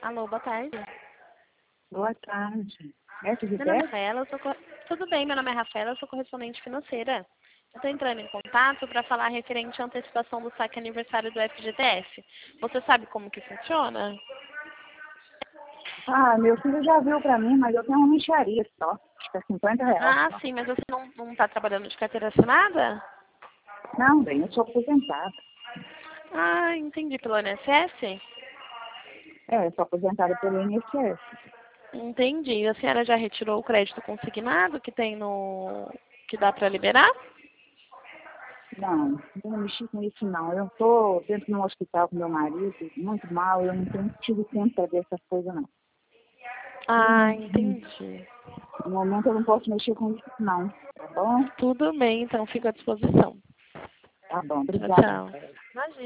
Alô, boa tarde. Boa tarde. É tudo Meu nome é bem? Rafaela, tudo bem, meu nome é Rafaela, eu sou correspondente financeira. Eu estou entrando em contato para falar referente à antecipação do saque aniversário do FGTS. Você sabe como que funciona? Ah, meu filho já viu pra mim, mas eu tenho uma mixaria só. Acho que é R$ 50 Ah, só. sim, mas você não está trabalhando de carteira assinada? Não, bem, eu sou aposentada. Ah, entendi, pelo INSS? É, eu sou aposentada pelo INSS. Entendi. A senhora já retirou o crédito consignado que tem no... que dá para liberar? Não, não mexi com isso não. Eu tô dentro de um hospital com meu marido, muito mal, eu não tenho tido tempo para ver essas coisas não. Ah, E, entendi. no momento eu não posso mexer com isso não, tá bom? Tudo bem, então fico à disposição. Tá bom, Tchau, obrigada. tchau. Imagina.